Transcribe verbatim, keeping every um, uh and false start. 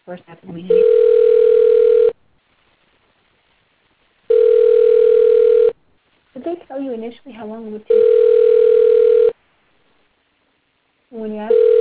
for a second. Let me hang Did they tell you initially how long it would take when you asked?